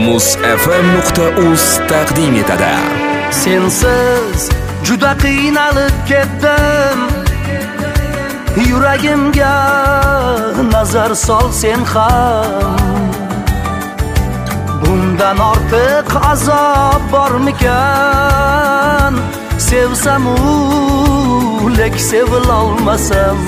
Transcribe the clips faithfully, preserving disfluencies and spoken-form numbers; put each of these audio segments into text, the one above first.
muz f m nuqta uz taqdim etadi. Sensiz juda qiynalib ketdim, yuragimga nazar sol sen ham. Bundan ortiq azob bormikan? Sevsam lek sevilolmasam.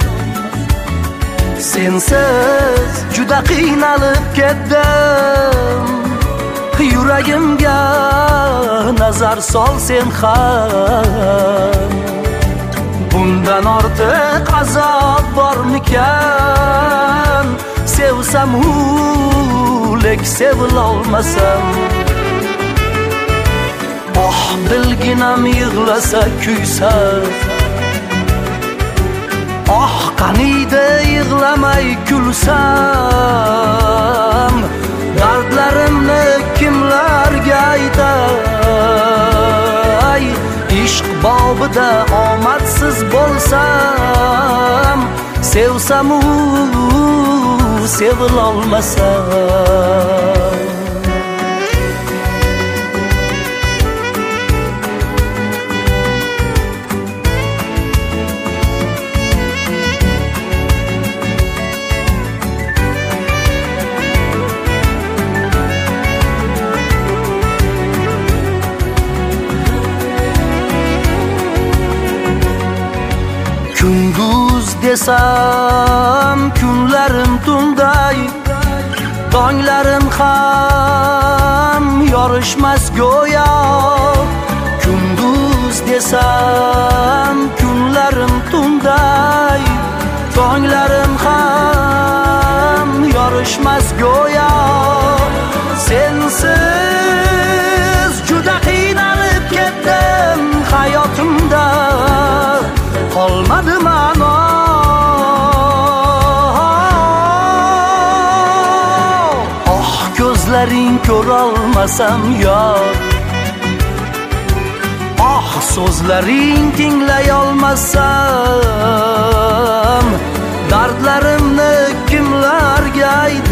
Sensiz juda qiynalib ketdim, yuragimga nazar sol sen ham. Bundan ortiq azob bormikan? Sevsam lek sevilolmasam. Oh bilginam yig'lasa kuysa, oh qaniydi yig'lamay kulsam. Dardlarimni kimlarga aytay? Ishq bobida omadsiz bo'lsam, sevsam u sevilolmasam. Kunduz desam kunlarim tunday, tonglarim ham yorishmas go'yo. Kunduz desam kunlarim tunday, tonglarim ham yorishmas go'yo. Sensiz juda qiynalib ketdim, hayotimda qolmadi ma'no. Oh ko'zlaring ko'rolmasam yor, oh so'zlaring tinglay olmasam. Dardlarimni kimlarga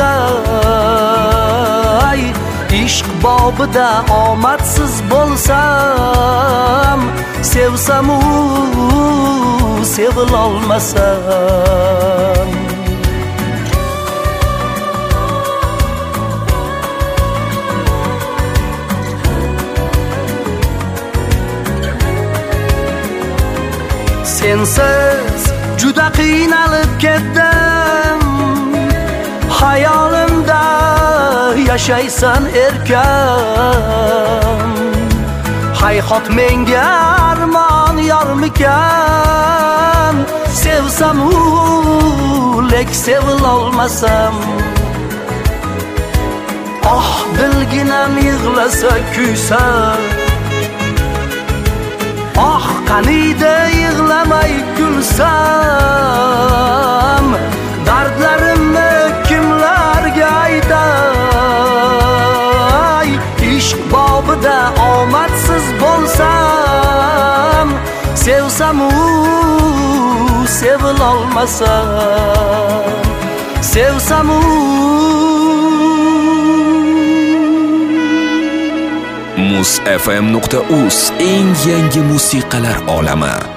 aytay? Ishq bobida omadsiz bo'lsam, sevsam u sevilolmasam. Sensiz juda qiynalib ketdim, hayolimda yashaysan erkam. Hayhot menga armon yormikan? Sevsam u lek sevilolmasam. Oh bilginam yig'lasa kuysa, oh qaniydi yig'lamay kulsam. Dardlarimni kimlarga aytay? Ishq bobida omadsiz bo'lsam, sevsam u sevilolmasam. Sevsam u muz f m nuqta uz eng yangi musiqalar olami.